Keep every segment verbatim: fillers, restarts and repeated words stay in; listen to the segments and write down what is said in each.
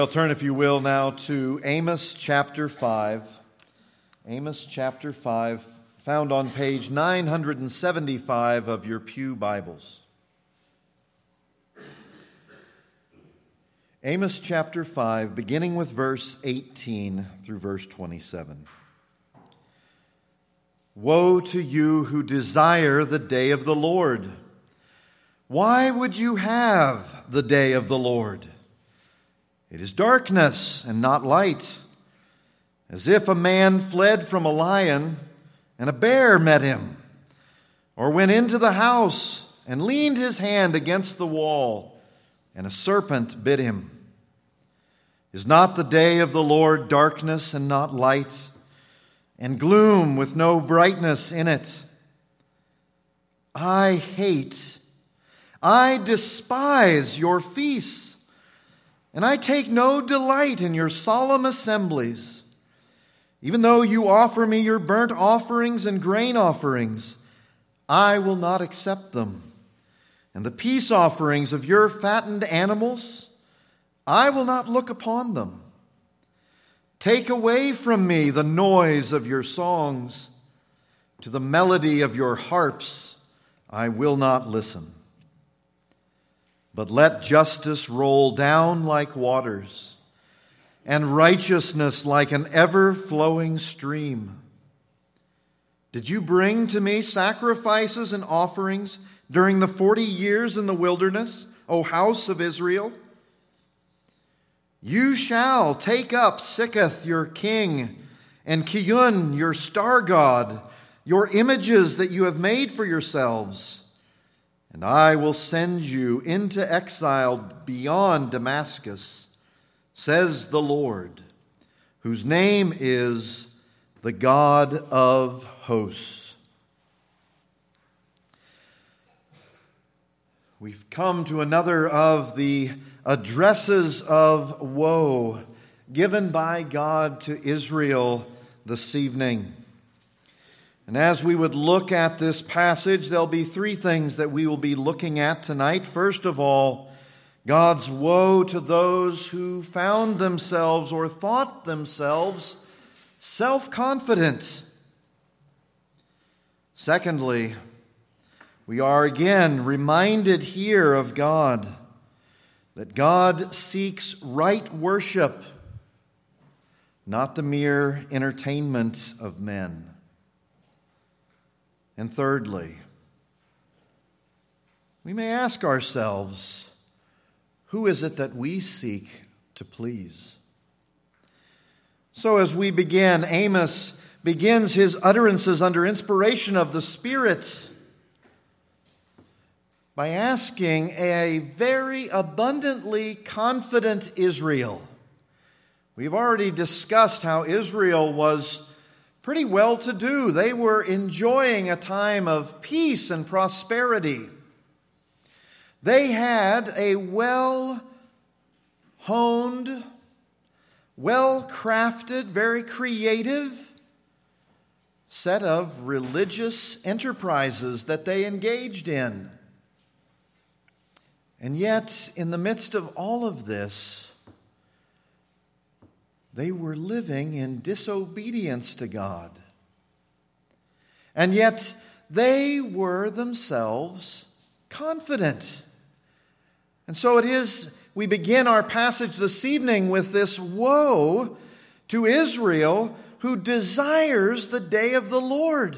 I'll turn, if you will, now to Amos chapter five. Amos chapter five, found on page nine seventy-five of your pew Bibles. Amos chapter five, beginning with verse eighteen through verse twenty-seven. Woe to you who desire the day of the Lord! Why would you have the day of the Lord? It is darkness and not light, as if a man fled from a lion and a bear met him, or went into the house and leaned his hand against the wall, and a serpent bit him. Is not the day of the Lord darkness and not light, and gloom with no brightness in it? I hate, I despise your feasts, and I take no delight in your solemn assemblies. Even though you offer me your burnt offerings and grain offerings, I will not accept them. And the peace offerings of your fattened animals, I will not look upon them. Take away from me the noise of your songs. To the melody of your harps, I will not listen. But let justice roll down like waters, and righteousness like an ever-flowing stream. Did you bring to me sacrifices and offerings during the forty years in the wilderness, O house of Israel? You shall take up Sikkoth your king, and Kiyun your star god, your images that you have made for yourselves. And I will send you into exile beyond Damascus, says the Lord, whose name is the God of hosts. We've come to another of the addresses of woe given by God to Israel this evening. And as we would look at this passage, there'll be three things that we will be looking at tonight. First of all, God's woe to those who found themselves or thought themselves self-confident. Secondly, we are again reminded here of God, that God seeks right worship, not the mere entertainment of men. And thirdly, we may ask ourselves, who is it that we seek to please? So as we begin, Amos begins his utterances under inspiration of the Spirit by asking a very abundantly confident Israel. We've already discussed how Israel was pretty well-to-do. They were enjoying a time of peace and prosperity. They had a well-honed, well-crafted, very creative set of religious enterprises that they engaged in. And yet, in the midst of all of this, they were living in disobedience to God. And yet, they were themselves confident. And so it is, we begin our passage this evening with this woe to Israel who desires the day of the Lord.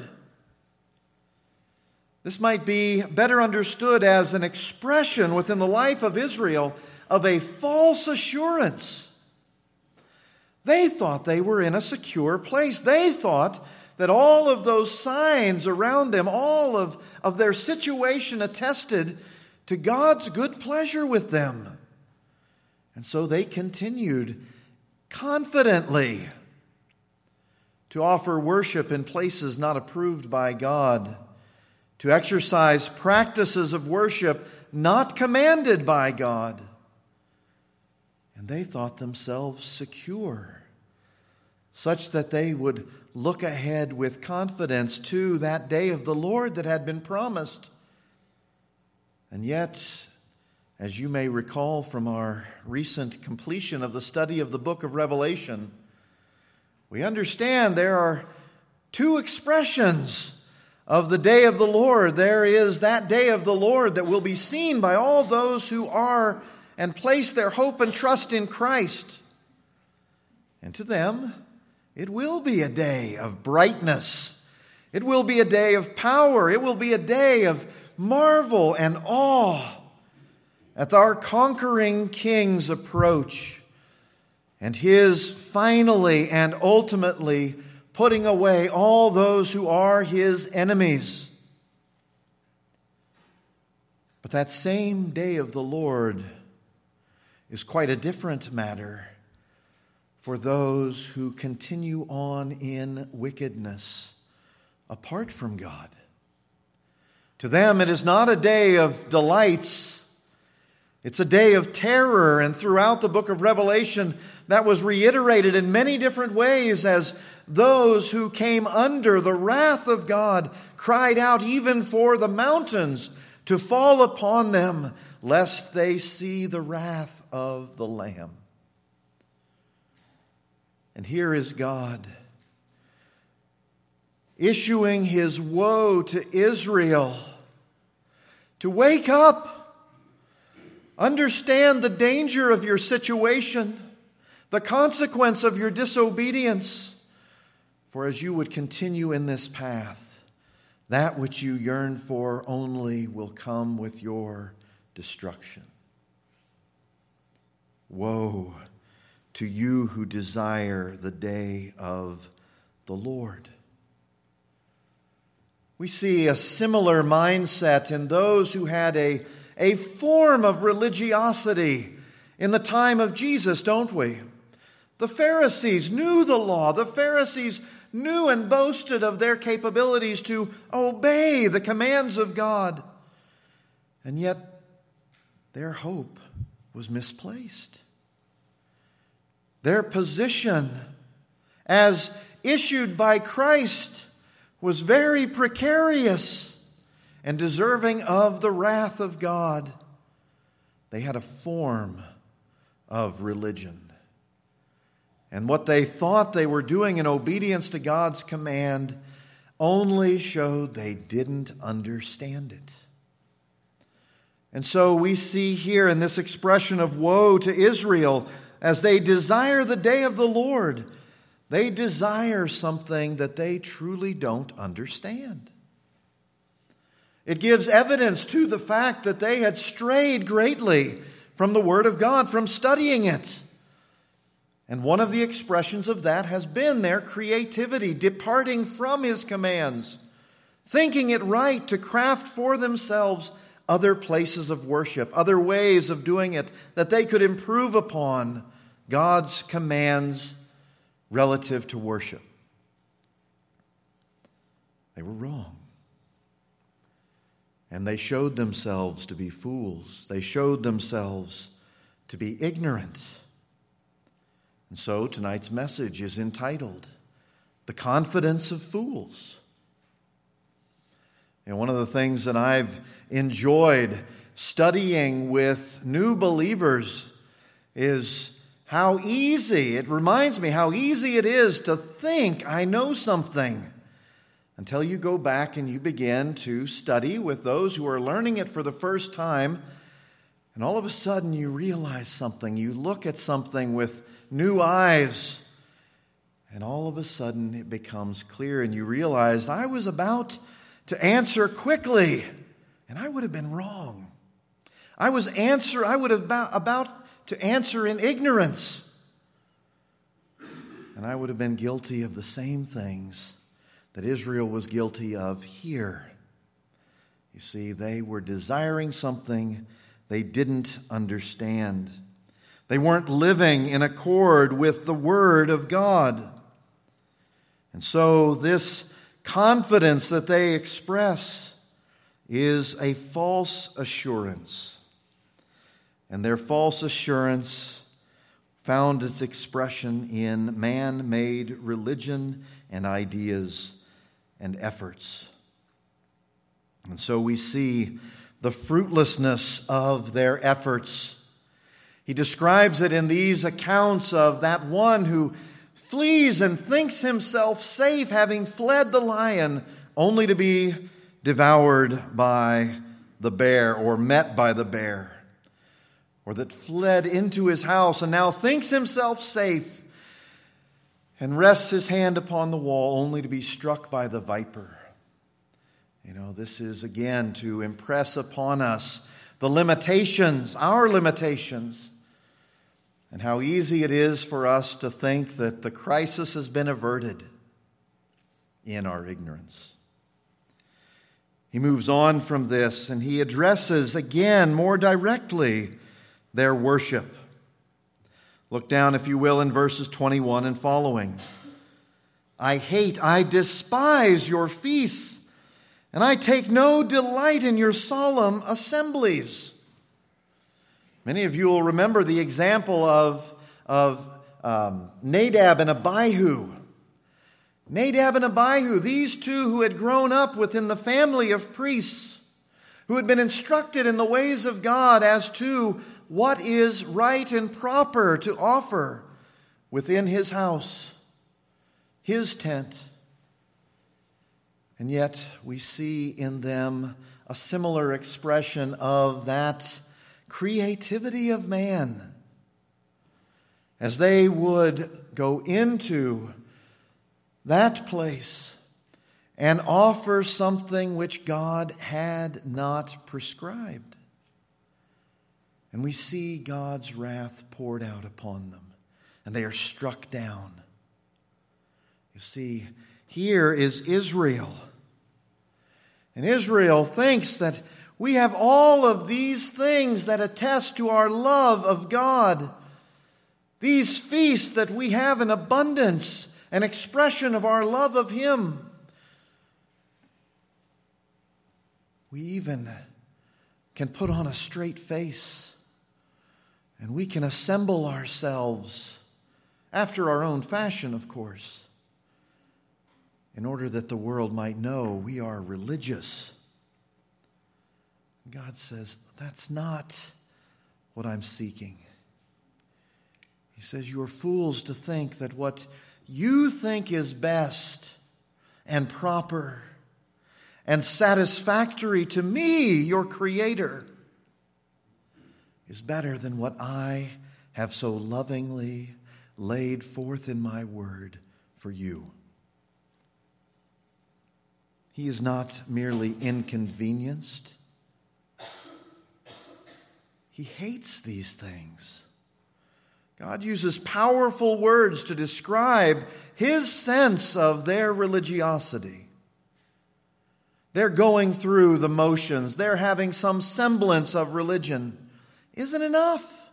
This might be better understood as an expression within the life of Israel of a false assurance. They thought they were in a secure place. They thought that all of those signs around them, all of, of their situation attested to God's good pleasure with them. And so they continued confidently to offer worship in places not approved by God, to exercise practices of worship not commanded by God. And they thought themselves secure, such that they would look ahead with confidence to that day of the Lord that had been promised. And yet, As you may recall from our recent completion of the study of the book of Revelation, we understand there are two expressions of the day of the Lord. There is that day of the Lord that will be seen by all those who are and place their hope and trust in Christ. And to them, it will be a day of brightness. It will be a day of power. It will be a day of marvel and awe at our conquering King's approach and his finally and ultimately putting away all those who are his enemies. But that same day of the Lord is quite a different matter for those who continue on in wickedness apart from God. To them, it is not a day of delights. It's a day of terror, and throughout the book of Revelation, that was reiterated in many different ways as those who came under the wrath of God cried out even for the mountains to fall upon them, lest they see the wrath of the Lamb. And here is God issuing his woe to Israel to wake up. Understand the danger of your situation, the consequence of your disobedience. For as you would continue in this path, that which you yearn for only will come with your destruction. Woe to you who desire the day of the Lord. We see a similar mindset in those who had a A form of religiosity in the time of Jesus, don't we? The Pharisees knew the law. The Pharisees knew and boasted of their capabilities to obey the commands of God. And yet, their hope was misplaced. Their position as issued by Christ was very precarious and deserving of the wrath of God. They had a form of religion. And what they thought they were doing in obedience to God's command only showed they didn't understand it. And so we see here in this expression of woe to Israel, as they desire the day of the Lord, they desire something that they truly don't understand. It gives evidence to the fact that they had strayed greatly from the Word of God, from studying it. And one of the expressions of that has been their creativity, departing from His commands, thinking it right to craft for themselves other places of worship, other ways of doing it that they could improve upon God's commands relative to worship. They were wrong. And they showed themselves to be fools. They showed themselves to be ignorant. And so tonight's message is entitled, The Confidence of Fools. And one of the things that I've enjoyed studying with new believers is how easy, it reminds me how easy it is to think I know something, until you go back and you begin to study with those who are learning it for the first time, and all of a sudden you realize something. You look at something with new eyes, and all of a sudden it becomes clear, and you realize I was about to answer quickly, and I would have been wrong. I was answer. I would have ba- about to answer in ignorance, and I would have been guilty of the same things that Israel was guilty of here. You see, they were desiring something they didn't understand. They weren't living in accord with the Word of God. And so this confidence that they express is a false assurance. And their false assurance found its expression in man-made religion and ideas and efforts. And so we see the fruitlessness of their efforts. He describes it in these accounts of that one who flees and thinks himself safe, having fled the lion, only to be devoured by the bear or met by the bear, or that fled into his house and now thinks himself safe and rests his hand upon the wall only to be struck by the viper. You know, this is again to impress upon us the limitations, our limitations, and how easy it is for us to think that the crisis has been averted in our ignorance. He moves on from this and he addresses again more directly their worship. Look down, if you will, in verses twenty-one and following. I hate, I despise your feasts, and I take no delight in your solemn assemblies. Many of you will remember the example of, of um, Nadab and Abihu. Nadab and Abihu, these two who had grown up within the family of priests, who had been instructed in the ways of God as to what is right and proper to offer within his house, his tent. And yet we see in them a similar expression of that creativity of man, as they would go into that place and offer something which God had not prescribed. And we see God's wrath poured out upon them, and they are struck down. You see, here is Israel. And Israel thinks that we have all of these things that attest to our love of God. These feasts that we have in abundance, an expression of our love of Him. We even can put on a straight face, and we can assemble ourselves after our own fashion, of course, in order that the world might know we are religious. God says, that's not what I'm seeking. He says, you are fools to think that what you think is best and proper and satisfactory to me, your Creator, is better than what I have so lovingly laid forth in my word for you. He is not merely inconvenienced. He hates these things. God uses powerful words to describe His sense of their religiosity. They're going through the motions. They're having some semblance of religion. Isn't enough.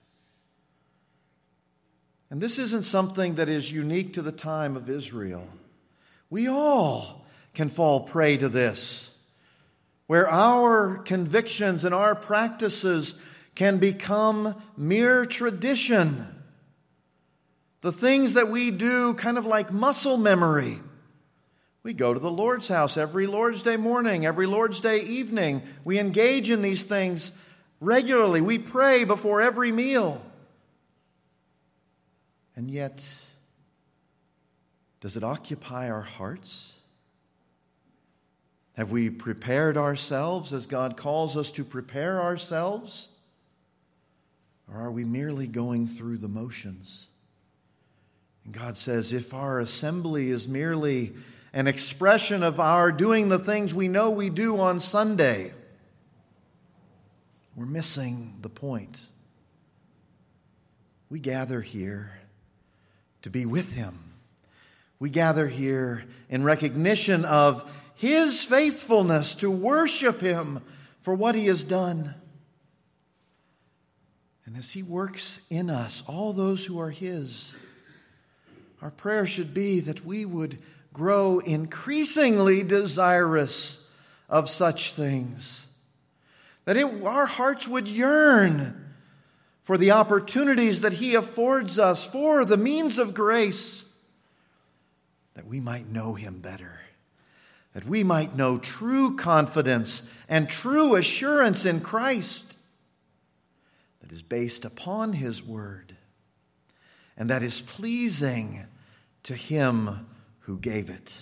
And this isn't something that is unique to the time of Israel. We all can fall prey to this, where our convictions and our practices can become mere tradition. The things that we do kind of like muscle memory. We go to the Lord's house every Lord's Day morning, every Lord's Day evening. We engage in these things regularly. We pray before every meal. And yet, does it occupy our hearts? Have we prepared ourselves as God calls us to prepare ourselves? Or are we merely going through the motions? And God says, if our assembly is merely an expression of our doing the things we know we do on Sunday, we're missing the point. We gather here to be with Him. We gather here in recognition of His faithfulness, to worship Him for what He has done. And as He works in us, all those who are His, our prayer should be that we would grow increasingly desirous of such things. That it, our hearts would yearn for the opportunities that He affords us, for the means of grace, that we might know Him better, that we might know true confidence and true assurance in Christ that is based upon his word and that is pleasing to him who gave it.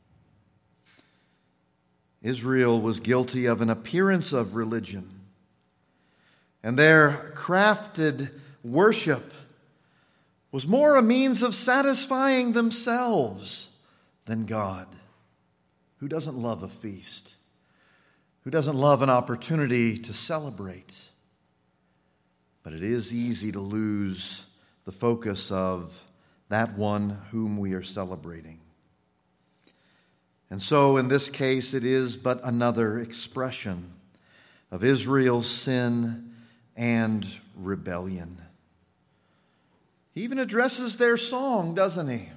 Israel was guilty of an appearance of religion, and their crafted worship was more a means of satisfying themselves than God. Who doesn't love a feast? Who doesn't love an opportunity to celebrate? But it is easy to lose the focus of that one whom we are celebrating. And so in this case, it is but another expression of Israel's sin and rebellion. He even addresses their song, doesn't he?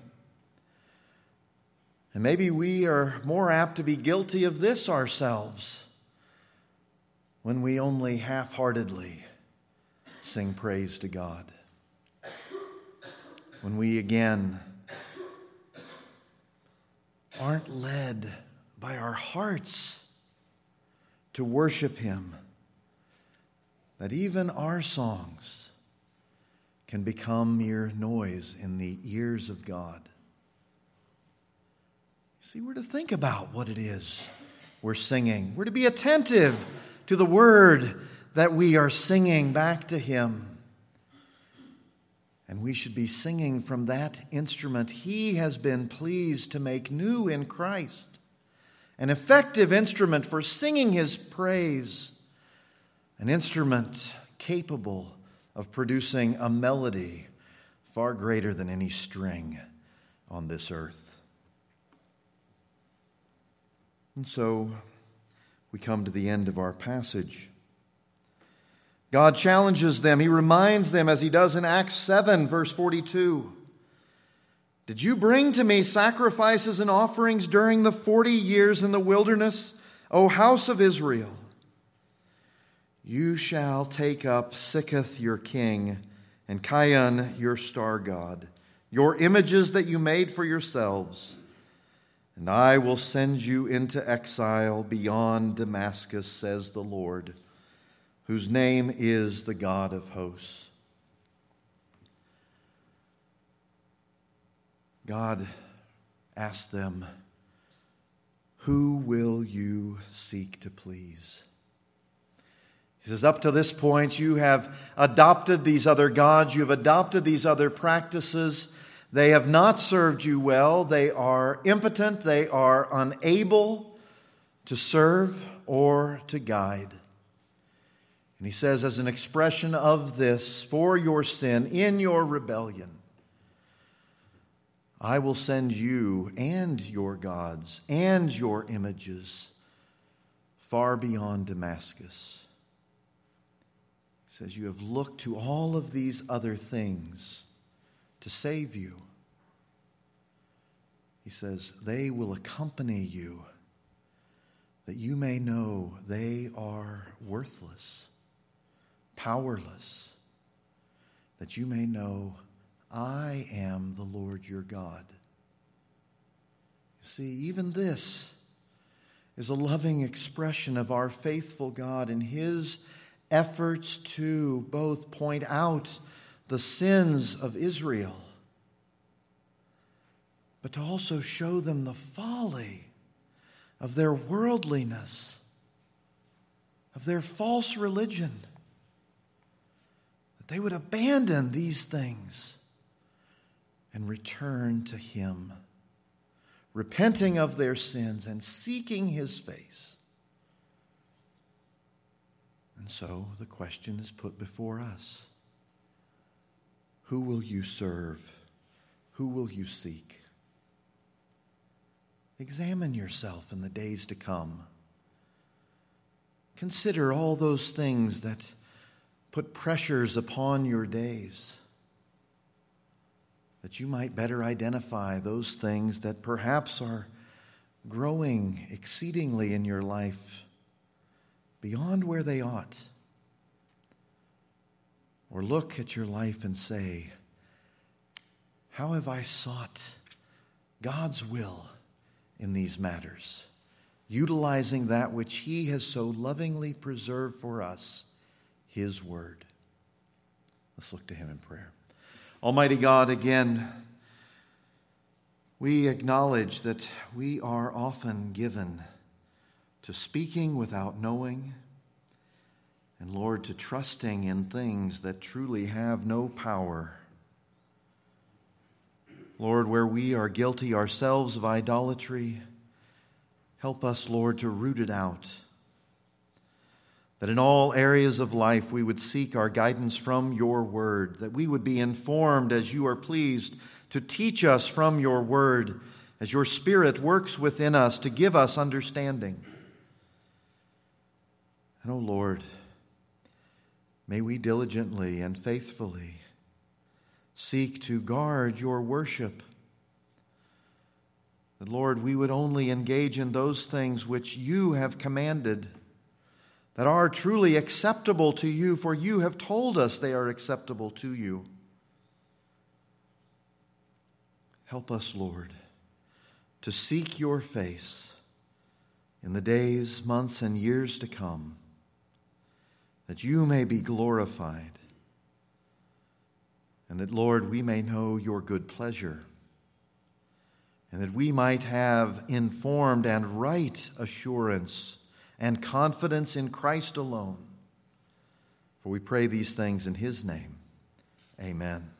And maybe we are more apt to be guilty of this ourselves when we only half-heartedly sing praise to God. When we again aren't led by our hearts to worship him, that even our songs can become mere noise in the ears of God. See, we're to think about what it is we're singing. We're to be attentive to the word that we are singing back to him. And we should be singing from that instrument he has been pleased to make new in Christ. An effective instrument for singing his praise. An instrument capable of producing a melody far greater than any string on this earth. And so we come to the end of our passage. God challenges them. He reminds them, as he does in Acts seven, verse forty-two. Did you bring to me sacrifices and offerings during the forty years in the wilderness, O house of Israel? You shall take up Sikkoth your king, and Kion your star god, your images that you made for yourselves, and I will send you into exile beyond Damascus, says the Lord, whose name is the God of hosts. God asked them, who will you seek to please? He says, up to this point, you have adopted these other gods. You have adopted these other practices. They have not served you well. They are impotent. They are unable to serve or to guide. And he says, as an expression of this, for your sin, in your rebellion, I will send you and your gods and your images far beyond Damascus. He says, you have looked to all of these other things to save you. He says, they will accompany you, that you may know they are worthless, powerless, that you may know I am the Lord your God. You see, even this is a loving expression of our faithful God in his efforts to both point out the sins of Israel, but to also show them the folly of their worldliness, of their false religion, that they would abandon these things and return to him, repenting of their sins and seeking his face. And so the question is put before us. Who will you serve? Who will you seek? Examine yourself in the days to come. Consider all those things that put pressures upon your days, that you might better identify those things that perhaps are growing exceedingly in your life beyond where they ought. Or look at your life and say, how have I sought God's will in these matters? utilizing that which he has so lovingly preserved for us, his word. Let's look to him in prayer. Almighty God, again, we acknowledge that we are often given to speaking without knowing, and Lord, to trusting in things that truly have no power. Lord, where we are guilty ourselves of idolatry, help us, Lord, to root it out. That in all areas of life we would seek our guidance from your word, that we would be informed as you are pleased to teach us from your word, as your Spirit works within us to give us understanding. And, O Lord, may we diligently and faithfully seek to guard your worship. That, Lord, we would only engage in those things which you have commanded, that are truly acceptable to you, for you have told us they are acceptable to you. Help us, Lord, to seek your face in the days, months, and years to come, that you may be glorified, and that, Lord, we may know your good pleasure, and that we might have informed and right assurance and confidence in Christ alone. For we pray these things in his name. Amen.